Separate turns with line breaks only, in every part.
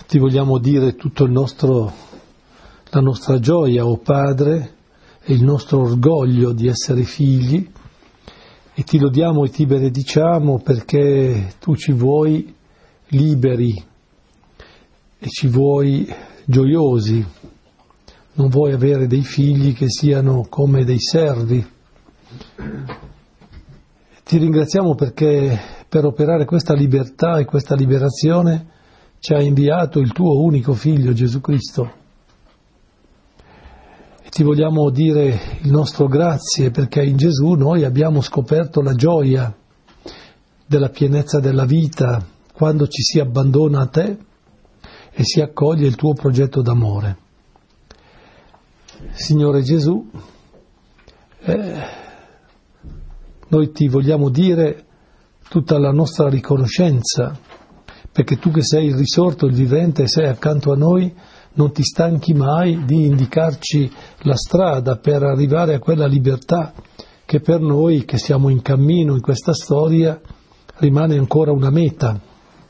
Ti vogliamo dire tutto la nostra gioia, o Padre, e il nostro orgoglio di essere figli, e ti lodiamo e ti benediciamo perché tu ci vuoi liberi e ci vuoi gioiosi. Non vuoi avere dei figli che siano come dei servi. Ti ringraziamo perché per operare questa libertà e questa liberazione ci ha inviato il tuo unico figlio Gesù Cristo. E ti vogliamo dire il nostro grazie perché in Gesù noi abbiamo scoperto la gioia della pienezza della vita quando ci si abbandona a te e si accoglie il tuo progetto d'amore. Signore Gesù, noi ti vogliamo dire tutta la nostra riconoscenza, perché tu che sei il risorto, il vivente, e sei accanto a noi, non ti stanchi mai di indicarci la strada per arrivare a quella libertà che per noi, che siamo in cammino in questa storia, rimane ancora una meta.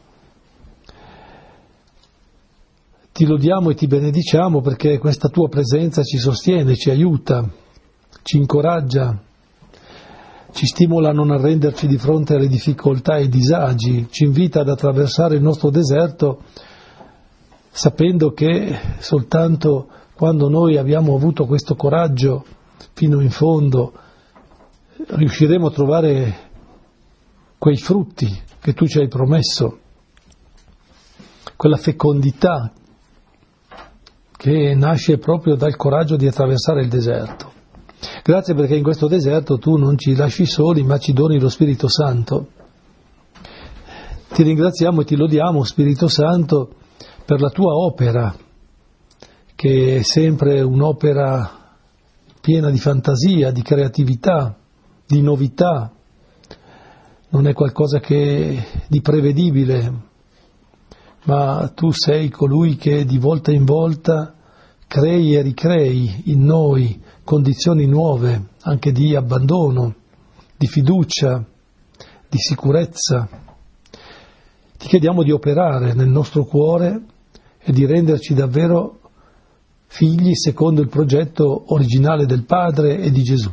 Ti lodiamo e ti benediciamo perché questa tua presenza ci sostiene, ci aiuta, ci incoraggia, ci stimola a non arrenderci di fronte alle difficoltà e ai disagi, ci invita ad attraversare il nostro deserto sapendo che soltanto quando noi abbiamo avuto questo coraggio fino in fondo riusciremo a trovare quei frutti che tu ci hai promesso, quella fecondità che nasce proprio dal coraggio di attraversare il deserto. Grazie perché in questo deserto tu non ci lasci soli, ma ci doni lo Spirito Santo. Ti ringraziamo e ti lodiamo, Spirito Santo, per la tua opera, che è sempre un'opera piena di fantasia, di creatività, di novità. Non è qualcosa di prevedibile, ma tu sei colui che di volta in volta crei e ricrei in noi condizioni nuove, anche di abbandono, di fiducia, di sicurezza. Ti chiediamo di operare nel nostro cuore e di renderci davvero figli secondo il progetto originale del Padre e di Gesù.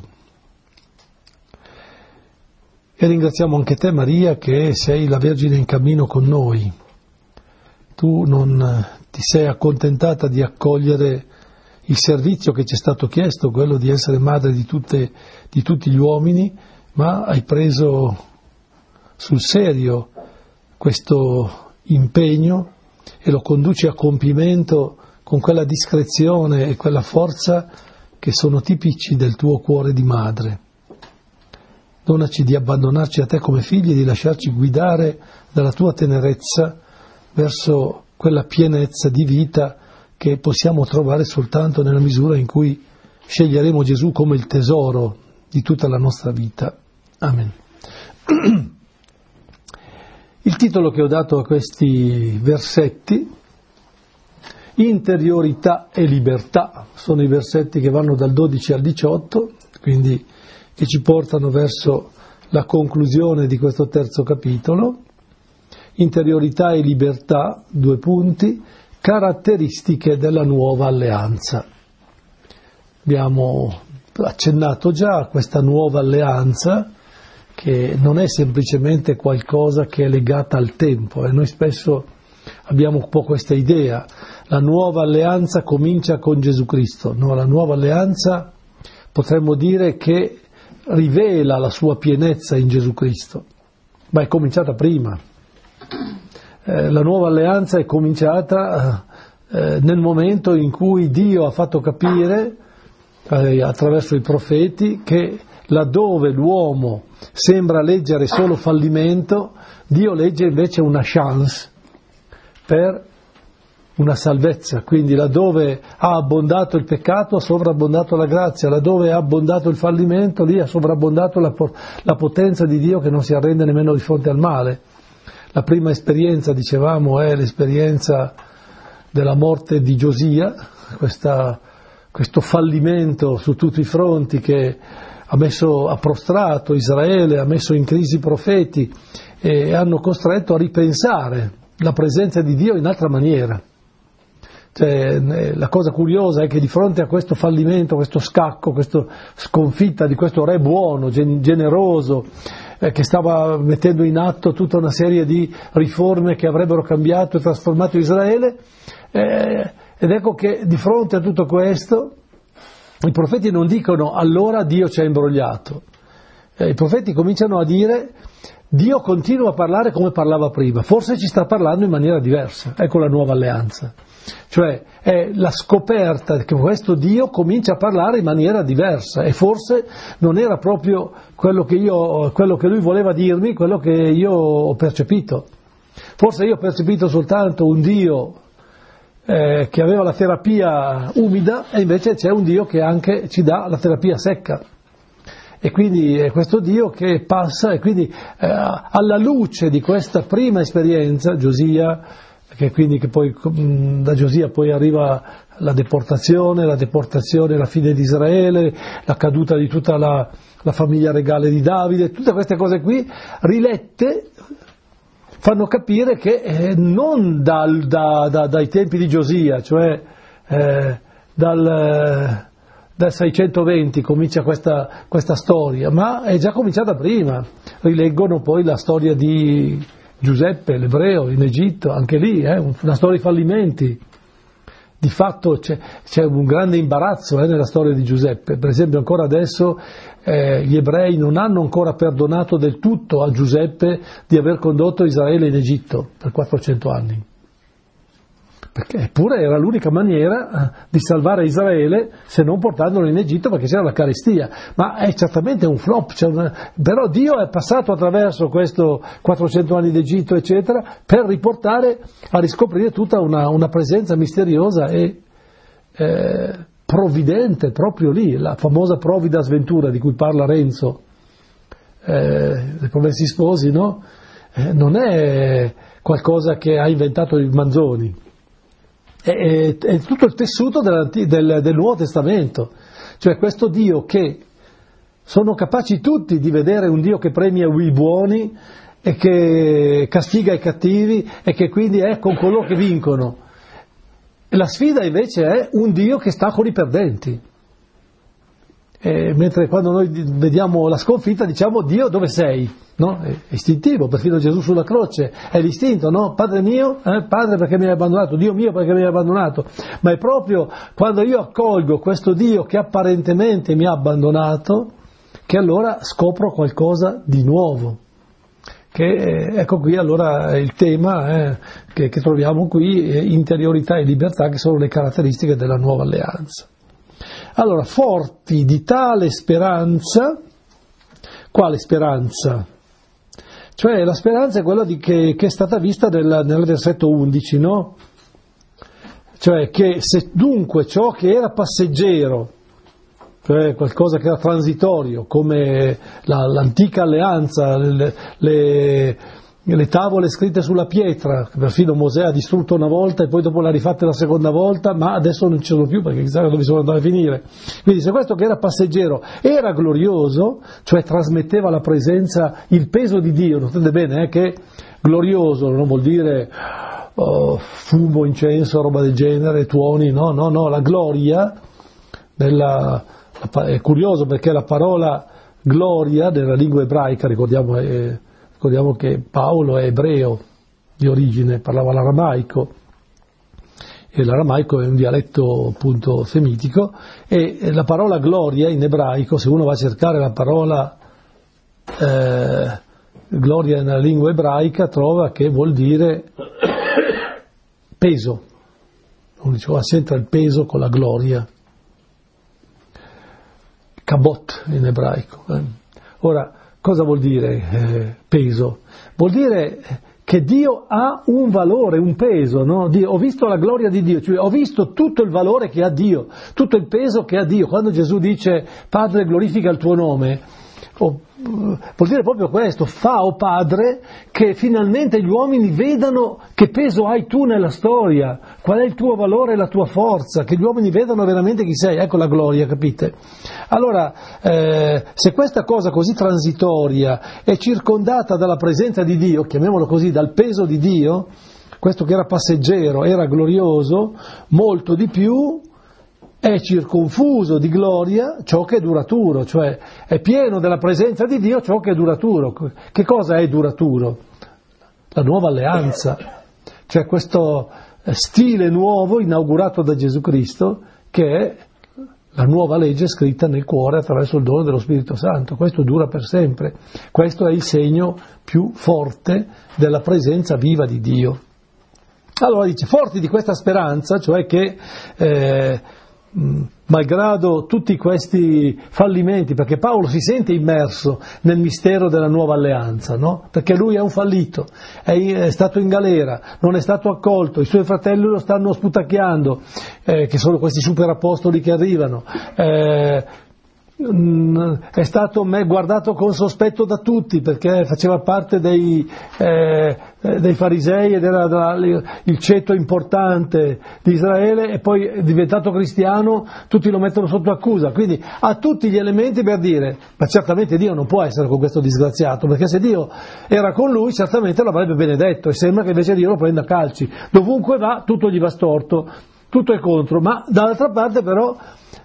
E ringraziamo anche te, Maria, che sei la Vergine in cammino con noi. Tu non ti sei accontentata di accogliere il servizio che ci è stato chiesto, quello di essere madre di tutti gli uomini, ma hai preso sul serio questo impegno e lo conduci a compimento con quella discrezione e quella forza che sono tipici del tuo cuore di madre. Donaci di abbandonarci a te come figli e di lasciarci guidare dalla tua tenerezza verso quella pienezza di vita che possiamo trovare soltanto nella misura in cui sceglieremo Gesù come il tesoro di tutta la nostra vita. Amen. Il titolo che ho dato a questi versetti, interiorità e libertà, sono i versetti che vanno dal 12 al 18, quindi che ci portano verso la conclusione di questo terzo capitolo. Interiorità e libertà, 2 punti, caratteristiche della nuova alleanza. Abbiamo accennato già a questa nuova alleanza che non è semplicemente qualcosa che è legata al tempo, e noi spesso abbiamo un po' questa idea, la nuova alleanza comincia con Gesù Cristo. No, la nuova alleanza potremmo dire che rivela la sua pienezza in Gesù Cristo, ma è cominciata prima. La nuova alleanza è cominciata nel momento in cui Dio ha fatto capire attraverso i profeti che laddove l'uomo sembra leggere solo fallimento, Dio legge invece una chance per una salvezza. Quindi laddove ha abbondato il peccato ha sovrabbondato la grazia, laddove ha abbondato il fallimento lì ha sovrabbondato la potenza di Dio che non si arrende nemmeno di fronte al male. La prima esperienza, dicevamo, è l'esperienza della morte di Giosia, questo fallimento su tutti i fronti che ha prostrato Israele, ha messo in crisi i profeti e hanno costretto a ripensare la presenza di Dio in altra maniera. Cioè, la cosa curiosa è che di fronte a questo fallimento, questo scacco, questa sconfitta di questo re buono, generoso, che stava mettendo in atto tutta una serie di riforme che avrebbero cambiato e trasformato Israele, ed ecco che di fronte a tutto questo i profeti non dicono allora Dio ci ha imbrogliato, i profeti cominciano a dire Dio continua a parlare come parlava prima, forse ci sta parlando in maniera diversa, ecco la nuova alleanza. Cioè è la scoperta che questo Dio comincia a parlare in maniera diversa e forse non era proprio quello che lui voleva dirmi, quello che io ho percepito. Forse io ho percepito soltanto un Dio che aveva la terapia umida e invece c'è un Dio che anche ci dà la terapia secca. E quindi è questo Dio che passa e quindi alla luce di questa prima esperienza, Giosia, che poi da Giosia poi arriva la deportazione, la fine di Israele, la caduta di tutta la famiglia regale di Davide, tutte queste cose qui rilette fanno capire che non dai tempi di Giosia, cioè dal 620 comincia questa storia, ma è già cominciata prima. Rileggono poi la storia di Giuseppe, l'ebreo, in Egitto, anche lì, una storia di fallimenti. Di fatto c'è un grande imbarazzo nella storia di Giuseppe. Per esempio ancora adesso gli ebrei non hanno ancora perdonato del tutto a Giuseppe di aver condotto Israele in Egitto per 400 anni. Perché eppure era l'unica maniera di salvare Israele se non portandolo in Egitto, perché c'era la carestia. Ma è certamente un flop, però Dio è passato attraverso questo 400 anni d'Egitto eccetera per riportare a riscoprire tutta una presenza misteriosa e provvidente proprio lì, la famosa Providas Ventura di cui parla Renzo dei Promessi Sposi, no? Non è qualcosa che ha inventato il Manzoni. È tutto il tessuto del Nuovo Testamento, cioè questo Dio che sono capaci tutti di vedere un Dio che premia i buoni e che castiga i cattivi e che quindi è con coloro che vincono. E la sfida invece è un Dio che sta con i perdenti. Mentre quando noi vediamo la sconfitta diciamo Dio dove sei? No? È istintivo, perfino Gesù sulla croce è l'istinto, no? Padre mio, Padre perché mi hai abbandonato, Dio mio perché mi hai abbandonato, ma è proprio quando io accolgo questo Dio che apparentemente mi ha abbandonato che allora scopro qualcosa di nuovo, che ecco qui allora il tema che troviamo qui, interiorità e libertà, che sono le caratteristiche della nuova alleanza. Allora, forti di tale speranza, quale speranza? Cioè la speranza è quella che è stata vista nel versetto 11, no? Cioè che se dunque ciò che era passeggero, cioè qualcosa che era transitorio, come l'antica alleanza, le tavole scritte sulla pietra, che perfino Mosè ha distrutto una volta e poi dopo l'ha rifatta la seconda volta, ma adesso non ci sono più perché chissà dove sono andate a finire. Quindi se questo che era passeggero era glorioso, cioè trasmetteva la presenza, il peso di Dio, notate bene che glorioso non vuol dire fumo, incenso, roba del genere, tuoni, no, la gloria è curioso perché la parola gloria nella lingua ebraica, ricordiamo che Paolo è ebreo di origine, parlava l'aramaico, e l'aramaico è un dialetto appunto semitico, e la parola gloria in ebraico, se uno va a cercare la parola gloria nella lingua ebraica, trova che vuol dire peso. Uno dice, c'entra il peso con la gloria. Kabot in ebraico. Ora, cosa vuol dire peso? Vuol dire che Dio ha un valore, un peso, no? Ho visto la gloria di Dio, cioè ho visto tutto il valore che ha Dio, tutto il peso che ha Dio. Quando Gesù dice Padre glorifica il tuo nome, vuol dire proprio questo, fa, o Padre, che finalmente gli uomini vedano che peso hai tu nella storia, qual è il tuo valore e la tua forza, che gli uomini vedano veramente chi sei, ecco la gloria, capite? Allora, se questa cosa così transitoria è circondata dalla presenza di Dio, chiamiamolo così, dal peso di Dio, questo che era passeggero, era glorioso, molto di più è circonfuso di gloria ciò che è duraturo, cioè è pieno della presenza di Dio ciò che è duraturo. Che cosa è duraturo? La nuova alleanza, cioè questo stile nuovo inaugurato da Gesù Cristo, che è la nuova legge scritta nel cuore attraverso il dono dello Spirito Santo. Questo dura per sempre, questo è il segno più forte della presenza viva di Dio. Allora dice, forti di questa speranza, cioè che malgrado tutti questi fallimenti, perché Paolo si sente immerso nel mistero della nuova alleanza, no? Perché lui è un fallito, è stato in galera, non è stato accolto, i suoi fratelli lo stanno sputacchiando, che sono questi super apostoli che arrivano, è stato guardato con sospetto da tutti perché faceva parte dei farisei ed era il ceto importante di Israele, e poi è diventato cristiano, tutti lo mettono sotto accusa, quindi ha tutti gli elementi per dire ma certamente Dio non può essere con questo disgraziato, perché se Dio era con lui certamente l'avrebbe benedetto, e sembra che invece Dio lo prenda a calci, dovunque va tutto gli va storto, tutto è contro. Ma dall'altra parte però,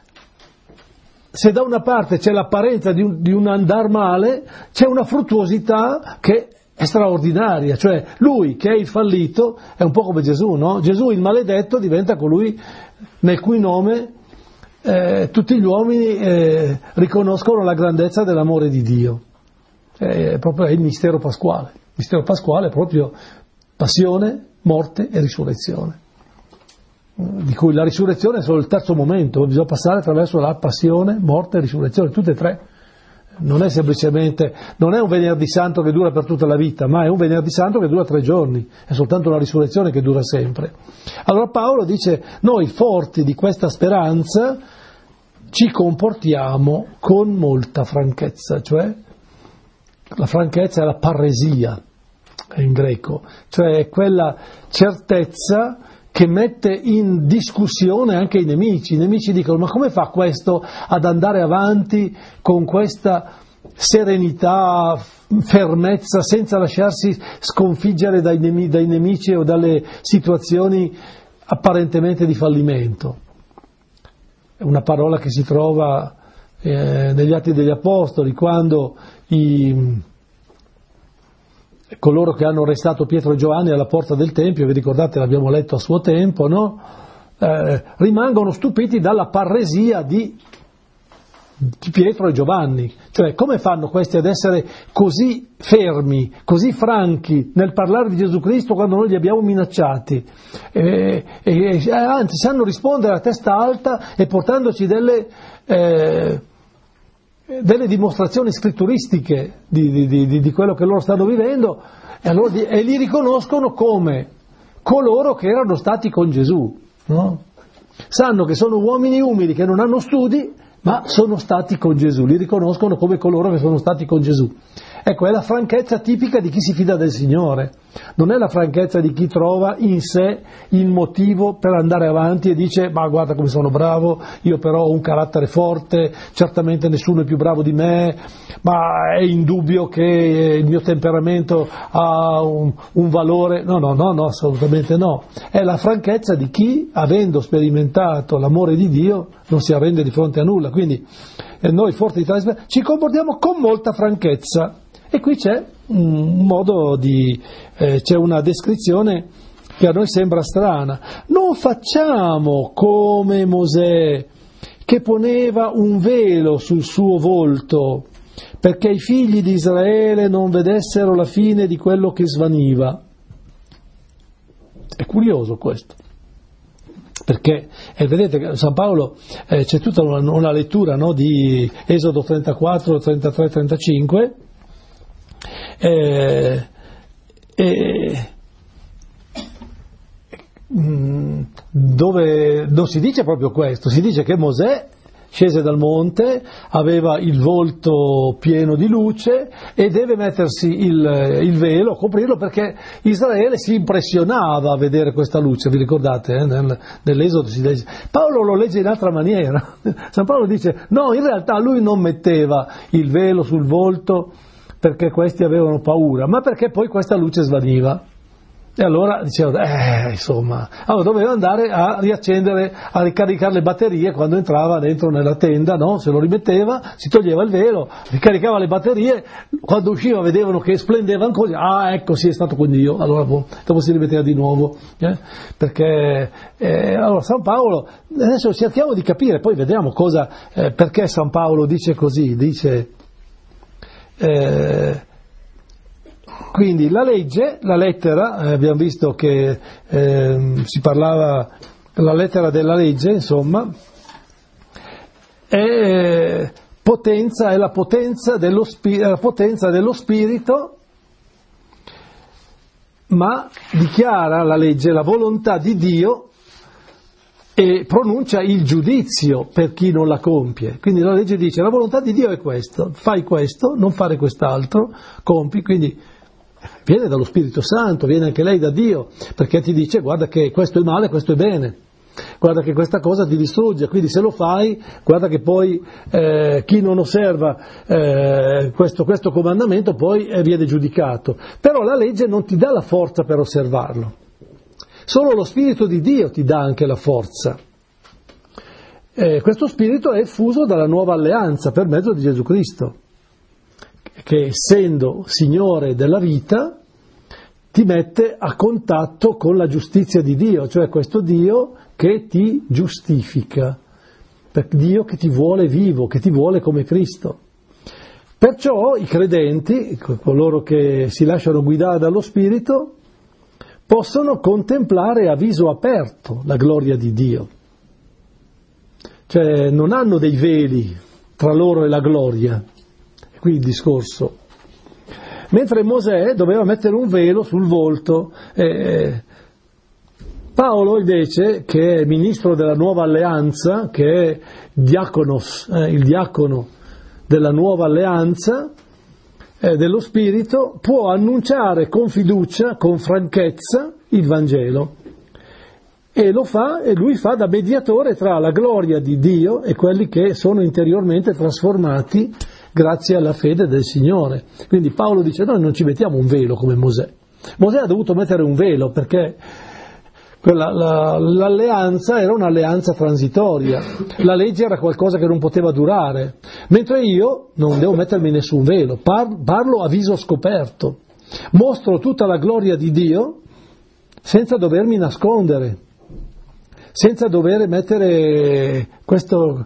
se da una parte c'è l'apparenza di un andar male, c'è una fruttuosità che è straordinaria, cioè lui che è il fallito è un po' come Gesù, no? Gesù il maledetto diventa colui nel cui nome tutti gli uomini riconoscono la grandezza dell'amore di Dio. È proprio il mistero pasquale. Il mistero pasquale è proprio passione, morte e risurrezione, di cui la risurrezione è solo il terzo momento, bisogna passare attraverso la passione, morte e risurrezione, tutte e tre. Non è semplicemente, non è un venerdì santo che dura per tutta la vita, ma è un venerdì santo che dura 3 giorni, è soltanto la risurrezione che dura sempre. Allora Paolo dice, noi forti di questa speranza ci comportiamo con molta franchezza, cioè la franchezza è la parresia in greco, cioè è quella certezza che mette in discussione anche i nemici. I nemici dicono, ma come fa questo ad andare avanti con questa serenità, fermezza, senza lasciarsi sconfiggere dai nemici o dalle situazioni apparentemente di fallimento? È una parola che si trova negli Atti degli Apostoli, quando coloro che hanno arrestato Pietro e Giovanni alla porta del Tempio, vi ricordate, l'abbiamo letto a suo tempo, no? Rimangono stupiti dalla parresia di Pietro e Giovanni, cioè come fanno questi ad essere così fermi, così franchi nel parlare di Gesù Cristo quando noi li abbiamo minacciati, anzi sanno rispondere a testa alta e portandoci delle dimostrazioni scritturistiche di quello che loro stanno vivendo, e li riconoscono come coloro che erano stati con Gesù, no? Sanno che sono uomini umili che non hanno studi, ma sono stati con Gesù, li riconoscono come coloro che sono stati con Gesù. Ecco, è la franchezza tipica di chi si fida del Signore, non è la franchezza di chi trova in sé il motivo per andare avanti e dice, ma guarda come sono bravo, io però ho un carattere forte, certamente nessuno è più bravo di me, ma è indubbio che il mio temperamento ha un valore. No, assolutamente no. È la franchezza di chi, avendo sperimentato l'amore di Dio, non si arrende di fronte a nulla. Quindi noi forti di tale speranza ci comportiamo con molta franchezza. E qui c'è un modo c'è una descrizione che a noi sembra strana. Non facciamo come Mosè, che poneva un velo sul suo volto perché i figli di Israele non vedessero la fine di quello che svaniva. È curioso questo, perché vedete, San Paolo c'è tutta una lettura, no, di Esodo 34, 33, 35, dove non si dice proprio questo, si dice che Mosè scese dal monte, aveva il volto pieno di luce e deve mettersi il velo, coprirlo, perché Israele si impressionava a vedere questa luce, vi ricordate? Nell'Esodo si legge. Paolo lo legge in altra maniera. San Paolo dice, no, in realtà lui non metteva il velo sul volto perché questi avevano paura, ma perché poi questa luce svaniva. E allora dicevano, insomma, allora doveva andare a riaccendere, a ricaricare le batterie quando entrava dentro nella tenda, no? Se lo rimetteva, si toglieva il velo, ricaricava le batterie, quando usciva vedevano che splendeva ancora, ecco sì, è stato con Dio, allora dopo si rimetteva di nuovo, perché allora San Paolo, adesso cerchiamo di capire, poi vediamo perché San Paolo dice così, dice... Quindi la legge, la lettera, abbiamo visto che si parlava, la lettera della legge, insomma, è la potenza dello spirito, ma dichiara la legge la volontà di Dio e pronuncia il giudizio per chi non la compie. Quindi la legge dice la volontà di Dio è questo, fai questo, non fare quest'altro, compi, quindi viene dallo Spirito Santo, viene anche lei da Dio, perché ti dice guarda che questo è male, questo è bene, guarda che questa cosa ti distrugge, quindi se lo fai, guarda che poi chi non osserva questo comandamento poi viene giudicato. Però la legge non ti dà la forza per osservarlo, solo lo Spirito di Dio ti dà anche la forza. Questo Spirito è fuso dalla nuova alleanza per mezzo di Gesù Cristo, che essendo Signore della vita ti mette a contatto con la giustizia di Dio, cioè questo Dio che ti giustifica, Dio che ti vuole vivo, che ti vuole come Cristo. Perciò i credenti, coloro che si lasciano guidare dallo Spirito, possono contemplare a viso aperto la gloria di Dio, cioè non hanno dei veli tra loro e la gloria. Qui il discorso. Mentre Mosè doveva mettere un velo sul volto, Paolo invece, che è ministro della nuova alleanza, che è diaconos, il diacono della nuova alleanza dello Spirito, può annunciare con fiducia, con franchezza il Vangelo. E lui fa da mediatore tra la gloria di Dio e quelli che sono interiormente trasformati grazie alla fede del Signore. Quindi Paolo dice noi non ci mettiamo un velo come Mosè. Mosè ha dovuto mettere un velo perché l'alleanza era un'alleanza transitoria, la legge era qualcosa che non poteva durare, mentre io non devo mettermi nessun velo, parlo a viso scoperto, mostro tutta la gloria di Dio senza dovermi nascondere, senza dover mettere questo...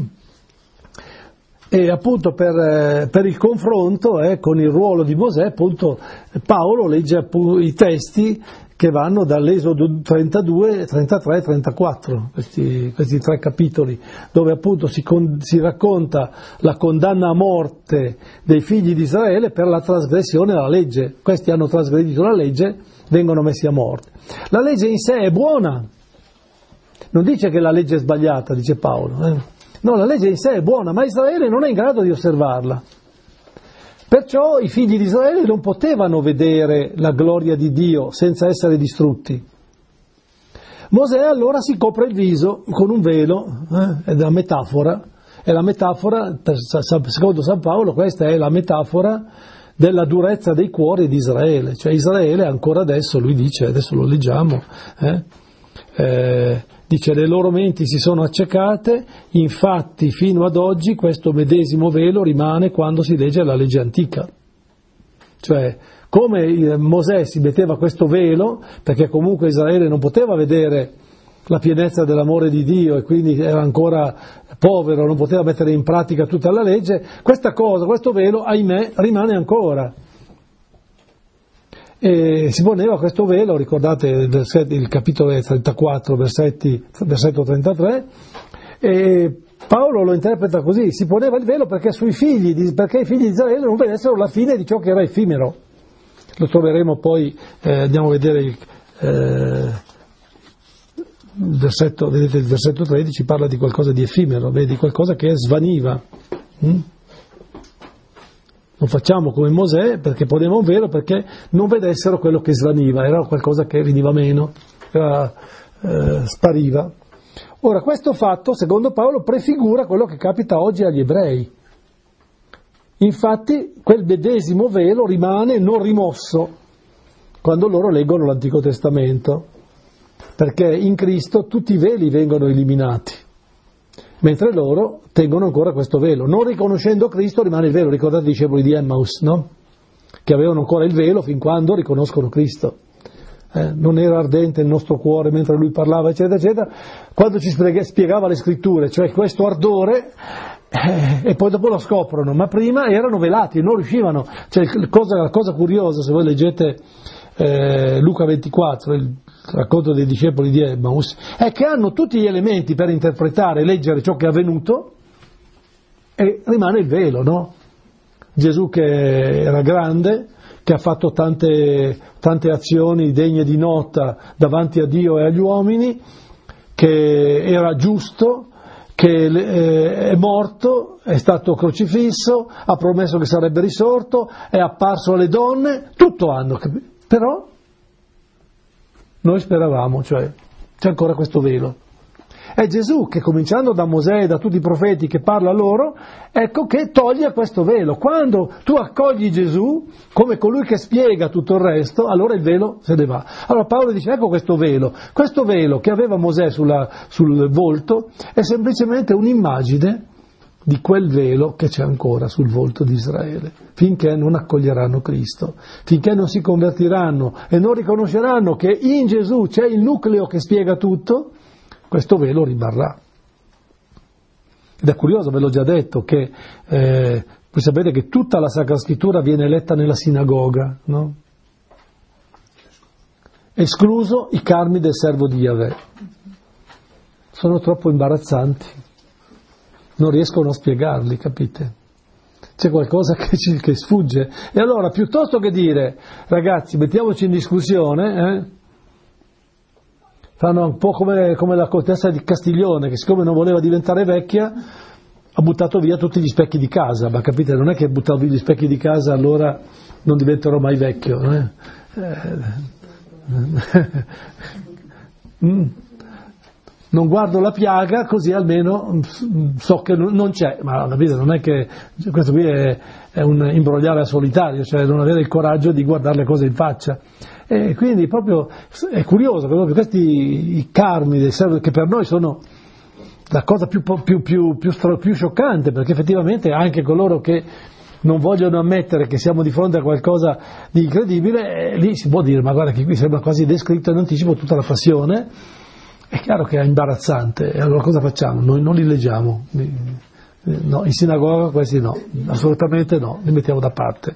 E appunto per il confronto con il ruolo di Mosè, appunto, Paolo legge i testi che vanno dall'Esodo 32, 33 e 34, questi tre capitoli, dove appunto si racconta la condanna a morte dei figli di Israele per la trasgressione della legge. Questi hanno trasgredito la legge, vengono messi a morte. La legge in sé è buona, non dice che la legge è sbagliata, dice Paolo, No, la legge in sé è buona, ma Israele non è in grado di osservarla. Perciò i figli di Israele non potevano vedere la gloria di Dio senza essere distrutti. Mosè allora si copre il viso con un velo, è la metafora, secondo San Paolo questa è la metafora della durezza dei cuori di Israele, cioè Israele ancora adesso, lui dice, adesso lo leggiamo, dice le loro menti si sono accecate, infatti fino ad oggi questo medesimo velo rimane quando si legge la legge antica. Cioè come Mosè si metteva questo velo, perché comunque Israele non poteva vedere la pienezza dell'amore di Dio e quindi era ancora povero, non poteva mettere in pratica tutta la legge, questo velo, ahimè, rimane ancora. E si poneva questo velo, ricordate il capitolo 34, versetto 33, e Paolo lo interpreta così: si poneva il velo perché i figli di Israele non vedessero la fine di ciò che era effimero. Lo troveremo poi, andiamo a vedere il versetto, vedete il versetto 13 parla di qualcosa di effimero, di qualcosa che svaniva. Non facciamo come Mosè perché poneva un velo perché non vedessero quello che svaniva, era qualcosa che veniva meno, spariva. Ora questo fatto, secondo Paolo, prefigura quello che capita oggi agli ebrei. Infatti quel medesimo velo rimane non rimosso, quando loro leggono l'Antico Testamento, perché in Cristo tutti i veli vengono eliminati, mentre loro tengono ancora questo velo. Non riconoscendo Cristo rimane il velo. Ricordate i discepoli di Emmaus, no? Che avevano ancora il velo fin quando riconoscono Cristo. Non era ardente il nostro cuore mentre lui parlava, eccetera, eccetera. Quando ci spiegava le scritture, cioè questo ardore, e poi dopo lo scoprono, ma prima erano velati, non riuscivano. Cioè, la cosa curiosa, se voi leggete Luca 24, il racconto dei discepoli di Emmaus, è che hanno tutti gli elementi per interpretare e leggere ciò che è avvenuto, e rimane il velo, no? Gesù che era grande, che ha fatto tante azioni degne di nota davanti a Dio e agli uomini, che era giusto, che è morto, è stato crocifisso, ha promesso che sarebbe risorto, è apparso alle donne, tutto hanno, però noi speravamo, cioè c'è ancora questo velo. È Gesù che, cominciando da Mosè e da tutti i profeti, che parla loro, ecco che toglie questo velo. Quando tu accogli Gesù come colui che spiega tutto il resto, allora il velo se ne va. Allora Paolo dice, ecco questo velo che aveva Mosè sul volto è semplicemente un'immagine di quel velo che c'è ancora sul volto di Israele, finché non accoglieranno Cristo, finché non si convertiranno e non riconosceranno che in Gesù c'è il nucleo che spiega tutto, questo velo rimarrà. Ed è curioso, ve l'ho già detto, che voi sapete che tutta la Sacra Scrittura viene letta nella sinagoga, no? Escluso i carmi del servo di Yahweh. Sono troppo imbarazzanti, non riescono a spiegarli, capite? C'è qualcosa che sfugge. E allora, piuttosto che dire, ragazzi, mettiamoci in discussione, fanno un po' come la contessa di Castiglione, che siccome non voleva diventare vecchia ha buttato via tutti gli specchi di casa, ma capite, non è che buttavo via gli specchi di casa allora non diventerò mai vecchio, non guardo la piaga così almeno so che non c'è, ma capite, non è che questo qui è un imbrogliare a solitario, cioè non avere il coraggio di guardare le cose in faccia. E quindi proprio è curioso che proprio questi i carmi del servo, che per noi sono la cosa più scioccante, perché effettivamente anche coloro che non vogliono ammettere che siamo di fronte a qualcosa di incredibile, lì si può dire, ma guarda che qui sembra quasi descritto in anticipo tutta la passione. È chiaro che è imbarazzante, e allora cosa facciamo? Noi non li leggiamo, no, in sinagoga questi no, assolutamente no, li mettiamo da parte.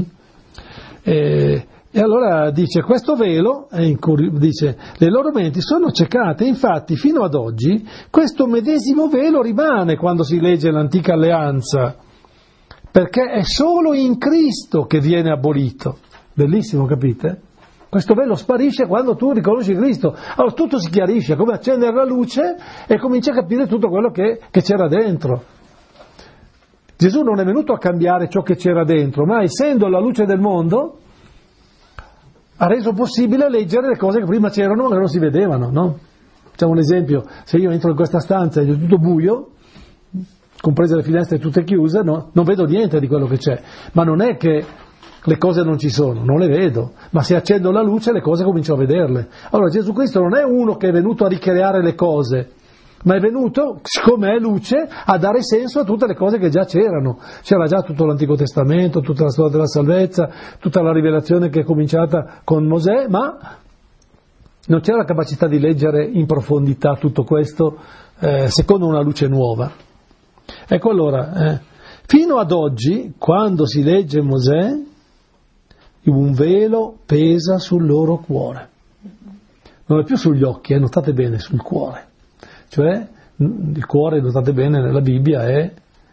E allora dice, questo velo, dice, le loro menti sono ciecate, infatti fino ad oggi questo medesimo velo rimane quando si legge l'antica alleanza, perché è solo in Cristo che viene abolito. Bellissimo, capite? Questo velo sparisce quando tu riconosci Cristo. Allora tutto si chiarisce, è come accendere la luce e cominci a capire tutto quello che c'era dentro. Gesù non è venuto a cambiare ciò che c'era dentro, ma essendo la luce del mondo ha reso possibile leggere le cose che prima c'erano ma che non si vedevano, no? Facciamo un esempio, se io entro in questa stanza ed è tutto buio, comprese le finestre tutte chiuse, no? Non vedo niente di quello che c'è, ma non è che le cose non ci sono, non le vedo, ma se accendo la luce le cose comincio a vederle. Allora Gesù Cristo non è uno che è venuto a ricreare le cose, ma è venuto, siccome è luce, a dare senso a tutte le cose che già c'erano. C'era già tutto l'Antico Testamento, tutta la storia della salvezza, tutta la rivelazione che è cominciata con Mosè, ma non c'era la capacità di leggere in profondità tutto questo secondo una luce nuova. Ecco allora, fino ad oggi, quando si legge Mosè, un velo pesa sul loro cuore. Non è più sugli occhi, notate bene, sul cuore. Cioè, il cuore, notate bene, nella Bibbia è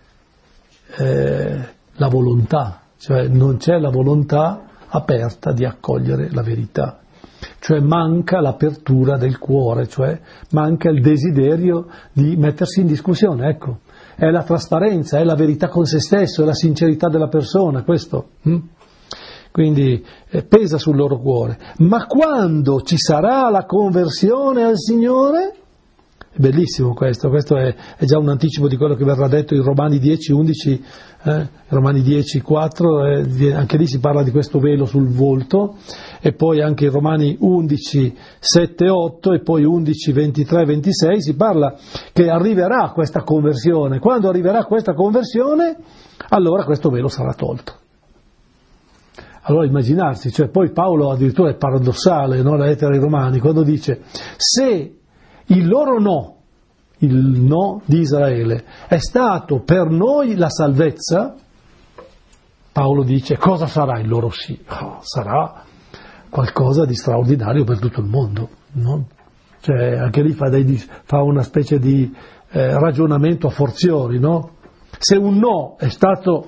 la volontà, cioè non c'è la volontà aperta di accogliere la verità, cioè manca l'apertura del cuore, cioè manca il desiderio di mettersi in discussione, ecco, è la trasparenza, è la verità con se stesso, è la sincerità della persona, questo. Quindi pesa sul loro cuore, ma quando ci sarà la conversione al Signore, È bellissimo questo è già un anticipo di quello che verrà detto in Romani 10, 11, Romani 10, 4, anche lì si parla di questo velo sul volto, e poi anche in Romani 11, 7, 8 e poi 11, 23, 26 si parla che arriverà questa conversione. Quando arriverà questa conversione, allora questo velo sarà tolto. Allora immaginarsi, cioè poi Paolo addirittura è paradossale, no? La lettera ai Romani, quando dice se il loro no, il no di Israele, è stato per noi la salvezza, Paolo dice cosa sarà il loro sì? Sarà qualcosa di straordinario per tutto il mondo, no? Cioè anche lì fa una specie di ragionamento a forziori, no? Se un no è stato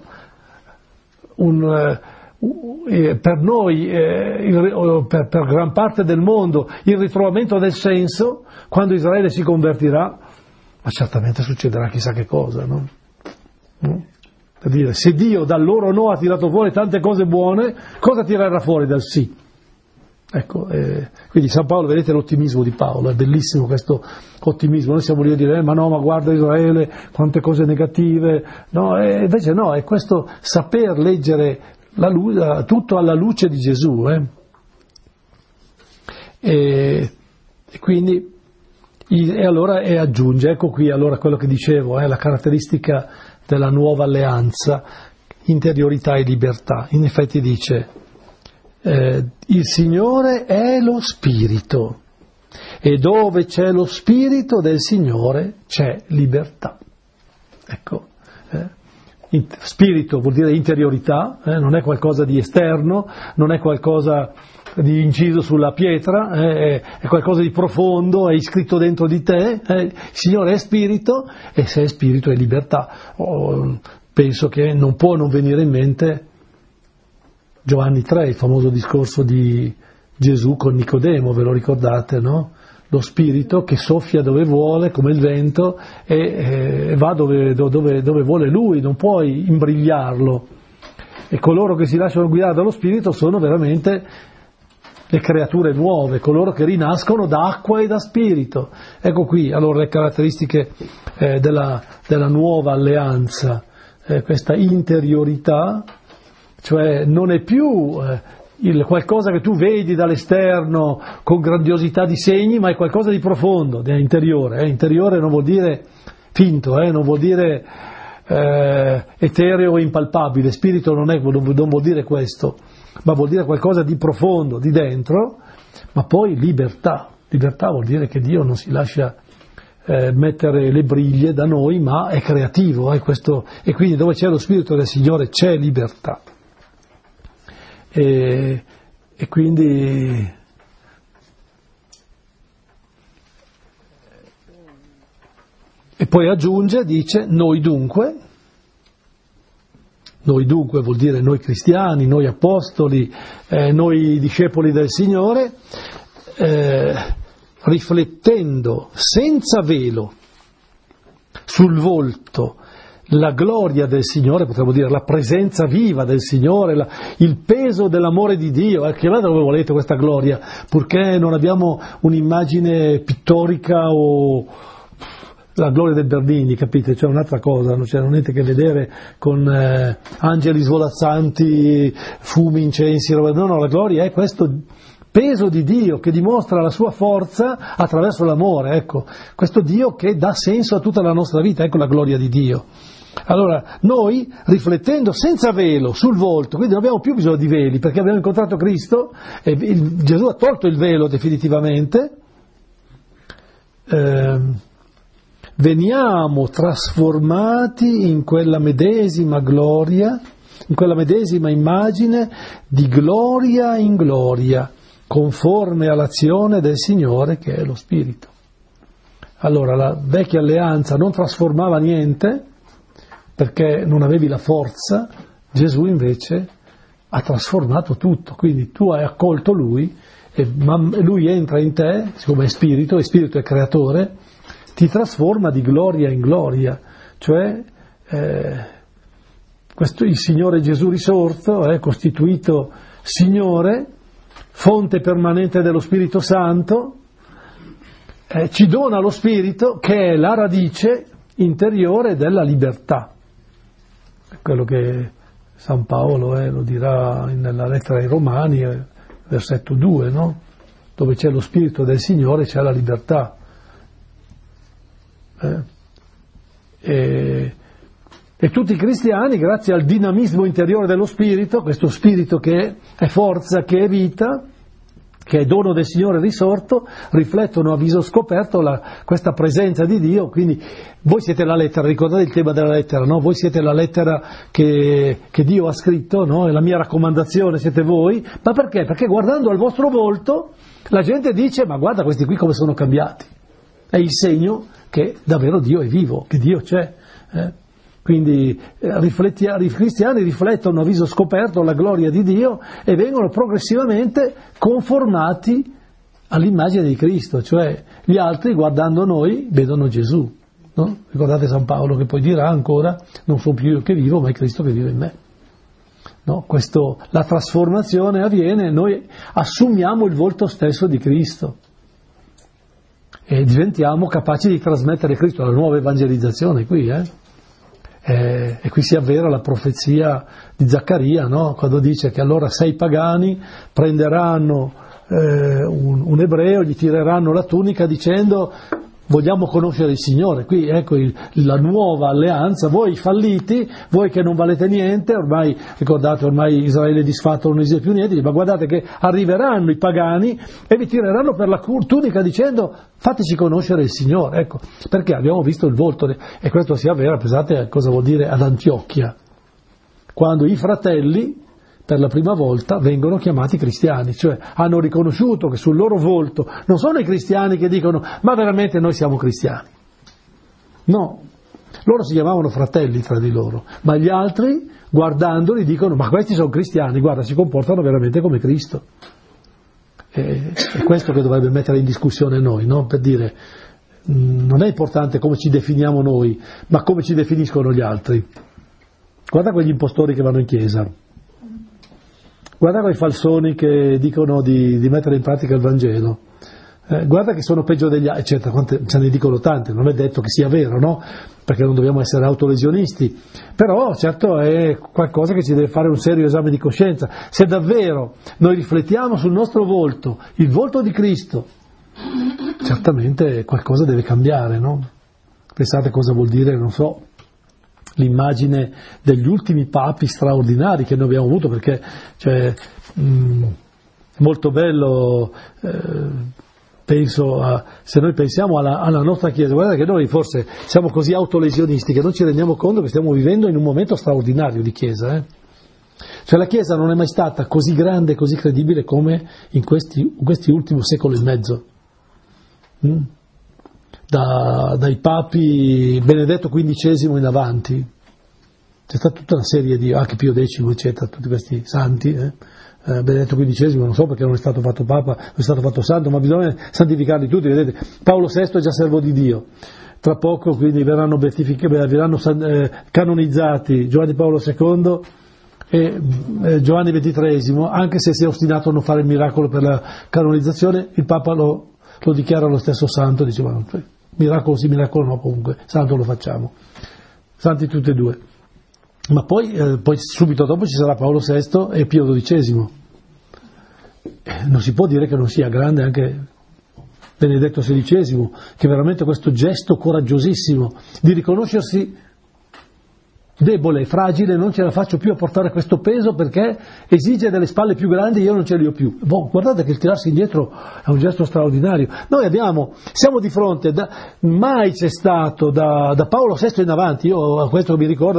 per noi, per gran parte del mondo, il ritrovamento del senso, quando Israele si convertirà, ma certamente succederà chissà che cosa, no? Per dire, se Dio dal loro no ha tirato fuori tante cose buone, cosa tirerà fuori dal sì? Ecco, quindi San Paolo, vedete l'ottimismo di Paolo, è bellissimo questo ottimismo. Noi siamo lì a dire, ma no, ma guarda Israele, quante cose negative, no, invece no, è questo saper leggere tutto alla luce di Gesù, e quindi allora aggiunge, ecco qui allora quello che dicevo, la caratteristica della nuova alleanza, interiorità e libertà. In effetti dice il Signore è lo Spirito e dove c'è lo Spirito del Signore c'è libertà. Ecco, spirito vuol dire interiorità, non è qualcosa di esterno, non è qualcosa di inciso sulla pietra, è qualcosa di profondo, è iscritto dentro di te, il Signore è spirito e se è spirito è libertà. Penso che non può non venire in mente Giovanni 3, il famoso discorso di Gesù con Nicodemo, ve lo ricordate, no? Lo spirito che soffia dove vuole, come il vento, e va dove vuole lui, non puoi imbrigliarlo. E coloro che si lasciano guidare dallo spirito sono veramente le creature nuove, coloro che rinascono da acqua e da spirito. Ecco qui allora le caratteristiche della nuova alleanza, questa interiorità, cioè non è più qualcosa che tu vedi dall'esterno con grandiosità di segni, ma è qualcosa di profondo, di interiore. Interiore non vuol dire finto, non vuol dire etereo e impalpabile. Spirito non vuol dire questo, ma vuol dire qualcosa di profondo, di dentro. Ma poi libertà. Libertà vuol dire che Dio non si lascia mettere le briglie da noi, ma è creativo, e quindi dove c'è lo Spirito del Signore c'è libertà. E quindi e poi aggiunge, dice noi dunque vuol dire noi cristiani, noi apostoli, noi discepoli del Signore, riflettendo senza velo sul volto la gloria del Signore, potremmo dire la presenza viva del Signore, il peso dell'amore di Dio, chiamate dove volete questa gloria, purché non abbiamo un'immagine pittorica o la gloria del Bernini, capite? C'è un'altra cosa, non c'è niente che vedere con angeli svolazzanti, fumi, incensi, no, la gloria è questo peso di Dio che dimostra la sua forza attraverso l'amore, ecco, questo Dio che dà senso a tutta la nostra vita, ecco la gloria di Dio. Allora, noi riflettendo senza velo sul volto, quindi non abbiamo più bisogno di veli, perché abbiamo incontrato Cristo, e Gesù ha tolto il velo definitivamente, veniamo trasformati in quella medesima gloria, in quella medesima immagine di gloria in gloria, conforme all'azione del Signore che è lo Spirito. Allora, la vecchia alleanza non trasformava niente, perché non avevi la forza, Gesù invece ha trasformato tutto, quindi tu hai accolto Lui, e Lui entra in te, siccome è Spirito, e Spirito è creatore, ti trasforma di gloria in gloria, cioè il Signore Gesù risorto è costituito Signore, fonte permanente dello Spirito Santo, ci dona lo Spirito che è la radice interiore della libertà. È quello che San Paolo lo dirà nella lettera ai Romani, versetto 2, no? Dove c'è lo Spirito del Signore c'è la libertà. E tutti i cristiani, grazie al dinamismo interiore dello Spirito, questo Spirito che è forza, che è vita, che è dono del Signore risorto, riflettono a viso scoperto questa presenza di Dio. Quindi voi siete la lettera, ricordate il tema della lettera, no? Voi siete la lettera che Dio ha scritto, no? E la mia raccomandazione siete voi. Ma perché? Perché guardando al vostro volto la gente dice: ma guarda questi qui come sono cambiati. È il segno che davvero Dio è vivo, che Dio c'è. Quindi i cristiani riflettono a viso scoperto la gloria di Dio e vengono progressivamente conformati all'immagine di Cristo, cioè gli altri guardando noi vedono Gesù, no? Ricordate San Paolo che poi dirà ancora: non sono più io che vivo, ma è Cristo che vive in me. No? La trasformazione avviene, noi assumiamo il volto stesso di Cristo e diventiamo capaci di trasmettere Cristo, la nuova evangelizzazione qui, E qui si avvera la profezia di Zaccaria, no? Quando dice che allora 6 pagani prenderanno un ebreo, gli tireranno la tunica dicendo: vogliamo conoscere il Signore. Qui ecco la nuova alleanza, voi falliti, voi che non valete niente, ormai ricordate, ormai Israele è disfatto, non esiste più niente, ma guardate che arriveranno i pagani e vi tireranno per la tunica dicendo: fateci conoscere il Signore. Ecco, perché abbiamo visto il volto, e questo si avvera, pensate cosa vuol dire ad Antiochia, quando i fratelli per la prima volta vengono chiamati cristiani, cioè hanno riconosciuto che sul loro volto non sono i cristiani che dicono: ma veramente noi siamo cristiani. No, loro si chiamavano fratelli tra di loro, ma gli altri guardandoli dicono: ma questi sono cristiani, guarda, si comportano veramente come Cristo. È questo che dovrebbe mettere in discussione noi, no? Per dire, non è importante come ci definiamo noi, ma come ci definiscono gli altri. Guarda quegli impostori che vanno in chiesa. Guarda quei falsoni che dicono di mettere in pratica il Vangelo, guarda che sono peggio degli altri, eccetera, ce ne dicono tante, non è detto che sia vero, no? Perché non dobbiamo essere autolesionisti, però certo è qualcosa che ci deve fare un serio esame di coscienza. Se davvero noi riflettiamo sul nostro volto, il volto di Cristo, certamente qualcosa deve cambiare, no? Pensate cosa vuol dire, non so, l'immagine degli ultimi papi straordinari che noi abbiamo avuto, perché cioè, molto bello, se noi pensiamo alla nostra Chiesa, guardate che noi forse siamo così autolesionisti che non ci rendiamo conto che stiamo vivendo in un momento straordinario di Chiesa. Cioè la Chiesa non è mai stata così grande e così credibile come in questi ultimi secolo e mezzo. Dai papi Benedetto XV in avanti c'è stata tutta una serie di, anche Pio X eccetera, tutti questi santi, Benedetto XV non so perché non è stato fatto papa, non è stato fatto santo, ma bisogna santificarli tutti. Vedete, Paolo VI è già servo di Dio, tra poco quindi verranno canonizzati Giovanni Paolo II e Giovanni XXIII, anche se si è ostinato a non fare il miracolo per la canonizzazione, il Papa lo dichiara lo stesso santo, dice: ma miracolo sì, miracolo no, comunque santo lo facciamo, santi tutti e due. Ma poi subito dopo ci sarà Paolo VI e Pio XII. Non si può dire che non sia grande anche Benedetto XVI, che veramente questo gesto coraggiosissimo di riconoscersi debole, fragile, non ce la faccio più a portare questo peso perché esige delle spalle più grandi e io non ce le ho più. Guardate che il tirarsi indietro è un gesto straordinario. Noi siamo di fronte, mai c'è stato da Paolo VI in avanti, io a questo mi ricordo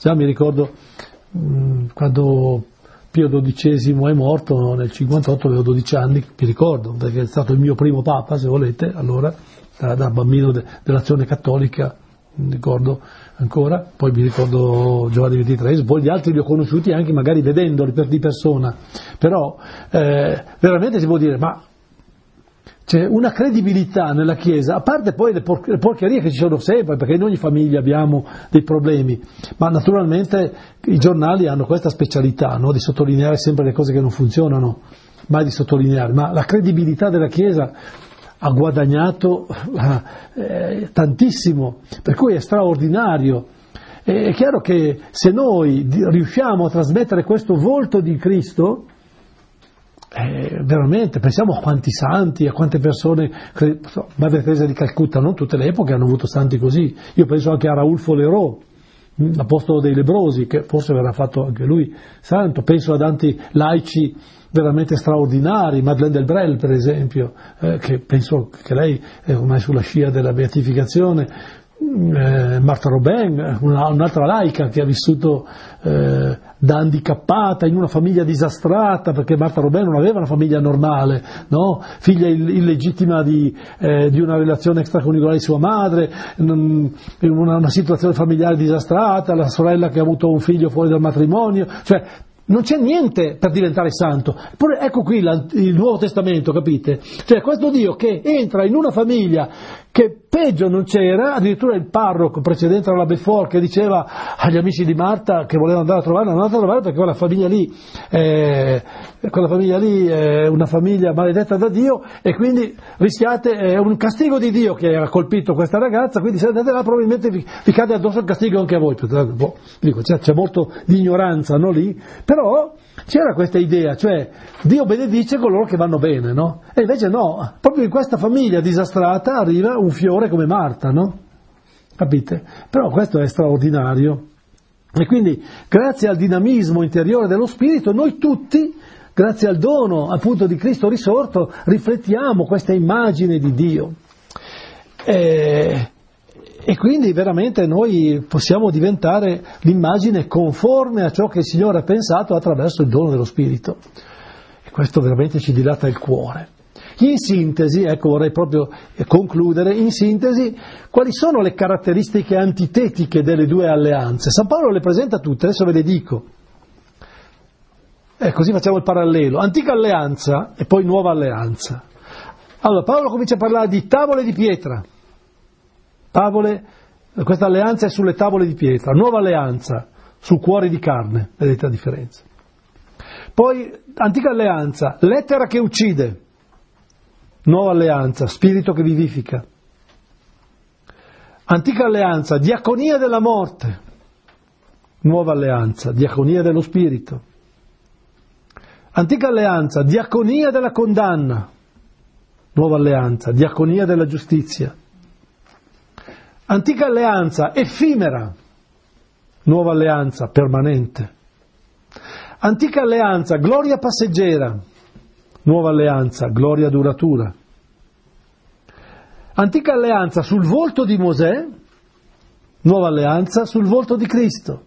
quando Pio XII è morto nel 58, avevo 12 anni, mi ricordo, perché è stato il mio primo papa, se volete, allora, da bambino dell'Azione Cattolica, mi ricordo ancora, poi mi ricordo Giovanni XXIII, poi gli altri li ho conosciuti anche magari vedendoli di persona, però veramente si può dire, ma c'è una credibilità nella Chiesa, a parte poi le porcherie che ci sono sempre, perché in ogni famiglia abbiamo dei problemi, ma naturalmente i giornali hanno questa specialità, no? Di sottolineare sempre le cose che non funzionano, mai di sottolineare, ma la credibilità della Chiesa ha guadagnato tantissimo, per cui è straordinario. È chiaro che se noi riusciamo a trasmettere questo volto di Cristo, veramente, pensiamo a quanti santi, a quante persone, Madre Teresa di Calcutta, non tutte le epoche hanno avuto santi così, io penso anche a Raoul Folerot, l'apostolo dei lebbrosi, che forse verrà fatto anche lui santo, penso a tanti laici veramente straordinari, Madeleine Delbrel per esempio, che penso che lei è ormai sulla scia della beatificazione, Martha Robin, un'altra laica che ha vissuto da handicappata in una famiglia disastrata, perché Martha Robin non aveva una famiglia normale, no? Figlia illegittima di una relazione extraconiugale di sua madre, in una situazione familiare disastrata, la sorella che ha avuto un figlio fuori dal matrimonio, cioè non c'è niente per diventare santo. Eppure ecco qui il Nuovo Testamento, capite? Cioè questo Dio che entra in una famiglia che peggio non c'era, addirittura il parroco precedente alla Beaufort che diceva agli amici di Marta che volevano andare a trovarla, non andate a trovarla perché quella famiglia lì è una famiglia maledetta da Dio e quindi rischiate, è un castigo di Dio che ha colpito questa ragazza, quindi se andate là probabilmente vi cade addosso il castigo anche a voi. Dico, c'è molto di ignoranza, no, lì, però c'era questa idea, cioè Dio benedice coloro che vanno bene, no? E invece no, proprio in questa famiglia disastrata arriva un fiore come Marta, no? Capite? Però questo è straordinario. E quindi, grazie al dinamismo interiore dello Spirito, noi tutti, grazie al dono appunto di Cristo risorto, riflettiamo questa immagine di Dio. E quindi veramente noi possiamo diventare l'immagine conforme a ciò che il Signore ha pensato attraverso il dono dello Spirito. E questo veramente ci dilata il cuore. In sintesi, ecco, vorrei proprio concludere, in sintesi, quali sono le caratteristiche antitetiche delle due alleanze? San Paolo le presenta tutte, adesso ve le dico. Così facciamo il parallelo. Antica alleanza e poi nuova alleanza. Allora, Paolo comincia a parlare di tavole di pietra. Questa alleanza è sulle tavole di pietra, nuova alleanza su cuori di carne, vedete la differenza. Poi antica alleanza, lettera che uccide, nuova alleanza, spirito che vivifica. Antica alleanza, diaconia della morte, nuova alleanza, diaconia dello spirito. Antica alleanza, diaconia della condanna, nuova alleanza, diaconia della giustizia. Antica alleanza effimera, nuova alleanza permanente. Antica alleanza gloria passeggera, nuova alleanza gloria duratura. Antica alleanza sul volto di Mosè, nuova alleanza sul volto di Cristo.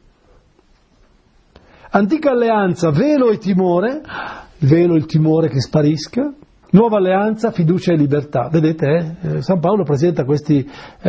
Antica alleanza velo e timore, il velo e il timore che sparisca. Nuova alleanza, fiducia e libertà. Vedete, San Paolo presenta questi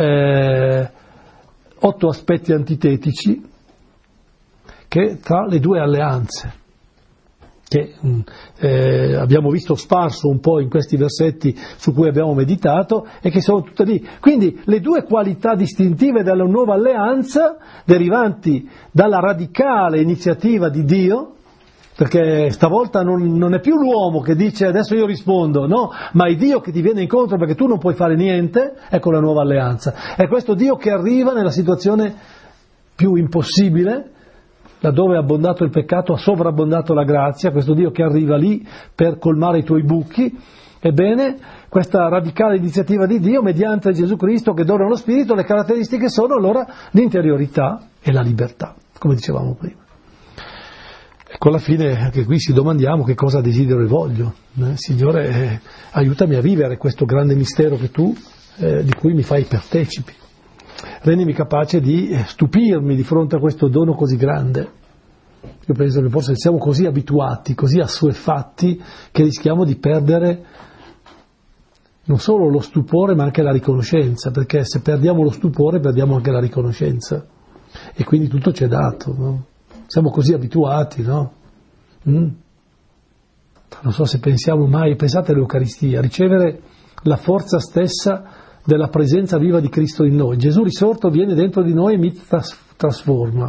8 aspetti antitetici che tra le due alleanze, che abbiamo visto sparso un po' in questi versetti su cui abbiamo meditato e che sono tutte lì. Quindi le due qualità distintive della nuova alleanza, derivanti dalla radicale iniziativa di Dio, perché stavolta non è più l'uomo che dice adesso io rispondo, no, ma è Dio che ti viene incontro perché tu non puoi fare niente, ecco la nuova alleanza. È questo Dio che arriva nella situazione più impossibile, laddove è abbondato il peccato ha sovrabbondato la grazia, questo Dio che arriva lì per colmare i tuoi buchi. Ebbene, questa radicale iniziativa di Dio mediante Gesù Cristo che dona lo Spirito, le caratteristiche sono allora l'interiorità e la libertà, come dicevamo prima. Ecco, alla fine anche qui ci domandiamo che cosa desidero e voglio. Signore, aiutami a vivere questo grande mistero che tu, di cui mi fai partecipi. Rendimi capace di stupirmi di fronte a questo dono così grande. Io penso che forse siamo così abituati, così assuefatti, che rischiamo di perdere non solo lo stupore ma anche la riconoscenza, perché se perdiamo lo stupore perdiamo anche la riconoscenza. E quindi tutto ci è dato, no? Siamo così abituati, no? Non so se pensiamo mai, pensate all'Eucaristia, ricevere la forza stessa della presenza viva di Cristo in noi. Gesù risorto viene dentro di noi e mi trasforma.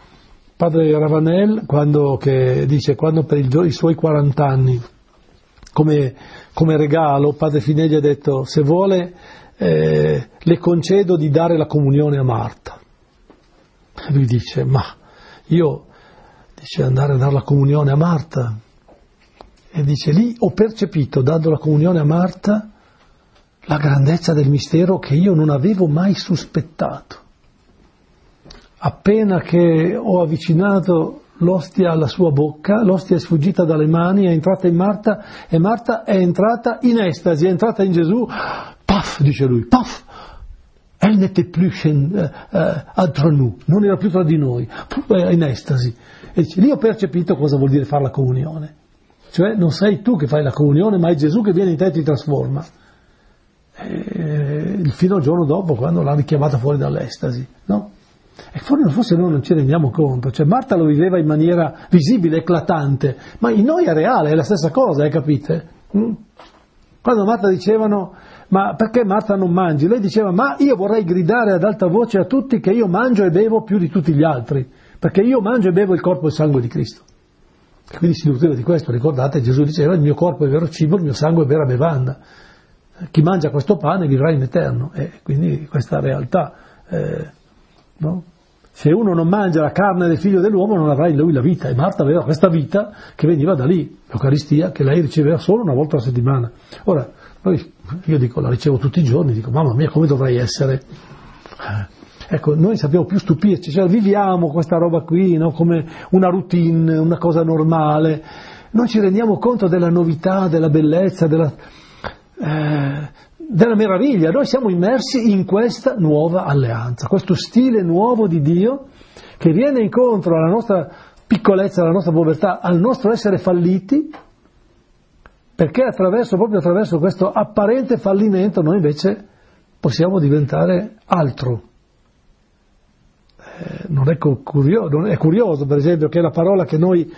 Padre Ravanel, quando per i suoi 40 anni come regalo, padre Finelli ha detto: se vuole le concedo di dare la comunione a Marta. E lui dice: ma io, dice, andare a dare la comunione a Marta? E dice: lì ho percepito, dando la comunione a Marta, la grandezza del mistero che io non avevo mai sospettato. Appena che ho avvicinato l'ostia alla sua bocca, l'ostia è sfuggita dalle mani, è entrata in Marta, e Marta è entrata in estasi, è entrata in Gesù. Paf, dice lui, paf! Elle n'était plus entre nous, non era più tra di noi, in estasi. E dice: lì ho percepito cosa vuol dire fare la comunione. Cioè non sei tu che fai la comunione, ma è Gesù che viene in te e ti trasforma. Fino al giorno dopo, quando l'ha richiamata fuori dall'estasi, no? E forse noi non ci rendiamo conto. Cioè Marta lo viveva in maniera visibile, eclatante, ma in noi è reale, è la stessa cosa, capite? Quando Marta dicevano: ma perché Marta non mangi? Lei diceva: ma io vorrei gridare ad alta voce a tutti che io mangio e bevo più di tutti gli altri, perché io mangio e bevo il corpo e il sangue di Cristo. E quindi si nutriva di questo. Ricordate, Gesù diceva: il mio corpo è vero cibo, il mio sangue è vera bevanda. Chi mangia questo pane vivrà in eterno. E quindi questa realtà, no? Se uno non mangia la carne del figlio dell'uomo non avrà in lui la vita, e Marta aveva questa vita che veniva da lì, l'Eucaristia, che lei riceveva solo una volta a settimana. Ora, io dico, la ricevo tutti i giorni, dico: mamma mia, come dovrei essere? Ecco, noi sappiamo più stupirci, cioè viviamo questa roba qui, no? Come una routine, una cosa normale, non ci rendiamo conto della novità, della bellezza, della meraviglia. Noi siamo immersi in questa nuova alleanza, questo stile nuovo di Dio che viene incontro alla nostra piccolezza, alla nostra povertà, al nostro essere falliti, perché proprio attraverso questo apparente fallimento noi invece possiamo diventare altro. Non è curioso, per esempio, che la parola che noi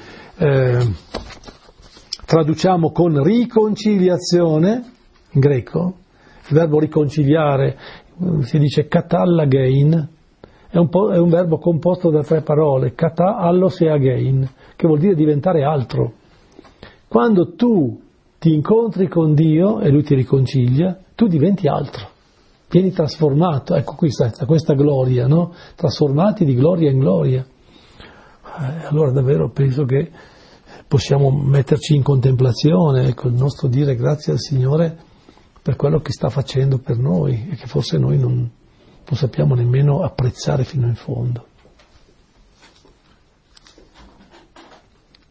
traduciamo con riconciliazione in greco, il verbo riconciliare si dice katallagein, è un verbo composto da 3 parole, kata, allos e agein, che vuol dire diventare altro. Quando tu ti incontri con Dio e Lui ti riconcilia, tu diventi altro, vieni trasformato. Ecco qui sta questa gloria, no? Trasformati di gloria in gloria. Allora davvero penso che possiamo metterci in contemplazione, ecco, il nostro dire grazie al Signore per quello che sta facendo per noi e che forse noi non sappiamo nemmeno apprezzare fino in fondo.